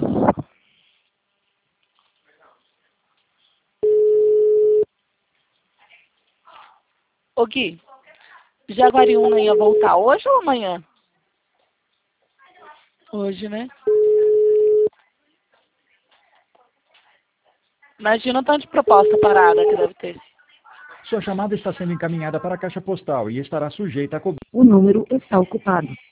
Ô Gui, Jaguariúna ia voltar hoje ou amanhã? Hoje, né? Imagina o tanto de proposta parada que deve ter. Sua chamada está sendo encaminhada para a caixa postal e estará sujeita a cobrança. O número está ocupado.